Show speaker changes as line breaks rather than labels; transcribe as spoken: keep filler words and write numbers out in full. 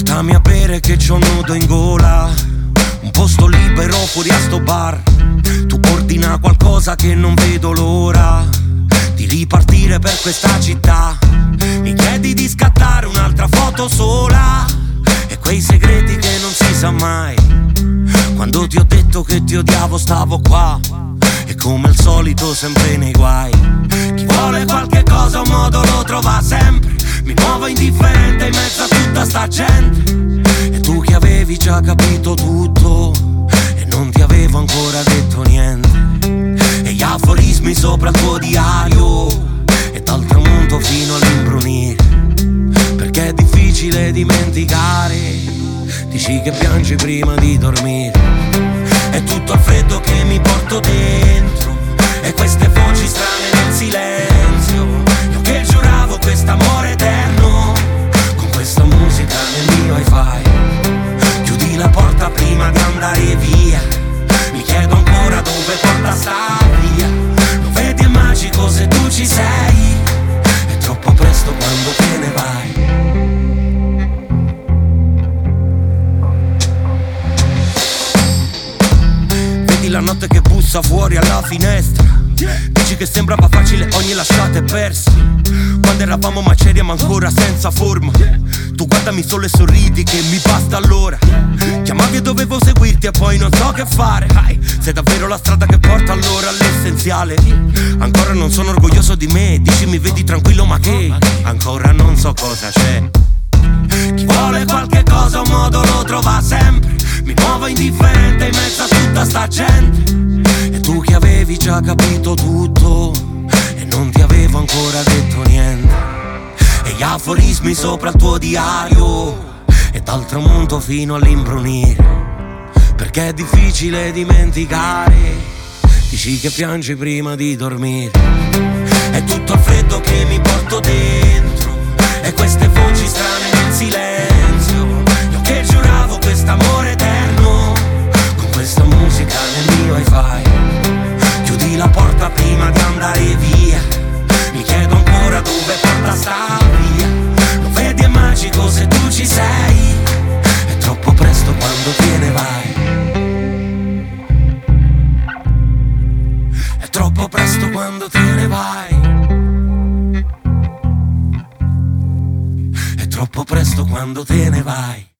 Portami a bere che c'ho un nudo in gola, un posto libero fuori a sto bar. Tu ordina qualcosa che non vedo l'ora di ripartire per questa città. Mi chiedi di scattare un'altra foto sola e quei segreti che non si sa mai. Quando ti ho detto che ti odiavo stavo qua e come al solito sempre nei guai. Chi vuole qualche cosa un modo lo trova sempre. Mi muovo indifferente in mezzo a tutta sta gente. E tu che avevi già capito tutto e non ti avevo ancora detto niente. E gli aforismi sopra il tuo diario e dal tramonto fino all'imbrunire. Perché è difficile dimenticare. Dici che piangi prima di dormire. È tutto il freddo che mi porto dentro e queste voci strane nel silenzio. Io che giuravo quest'amore eterno con questa musica nel mio hi-fi. Chiudi la porta prima di andare via. Mi chiedo ancora dove porta sta via. Lo vedi è magico se tu ci sei. È troppo presto quando te ne vai. La notte che bussa fuori alla finestra. Dici che sembrava facile ogni lasciata e persa. Quando eravamo maceri ma ancora senza forma. Tu guardami solo e sorridi che mi basta allora. Chiamavi e dovevo seguirti e poi non so che fare. Sei davvero la strada che porta allora all'essenziale. Ancora non sono orgoglioso di me. Dici mi vedi tranquillo ma che ancora non so cosa c'è. Chi vuole qualche cosa un modo lo trova sempre. Mi muovo indifferente in mezzo a tutta sta gente. E tu che avevi già capito tutto e non ti avevo ancora detto niente. E gli aforismi sopra il tuo diario e dal tramonto fino all'imbrunire. Perché è difficile dimenticare. Dici che piangi prima di dormire. È tutto il freddo che mi porto dentro e queste voci strane nel silenzio. Io che giuravo quest'amore eterno con questa musica nel mio hi-fi. Chiudi la porta prima di andare via. Mi chiedo ancora dove porta sta via. Lo vedi è magico se tu ci sei. È troppo presto quando te ne vai. È troppo presto quando te ne vai. Troppo presto quando te ne vai.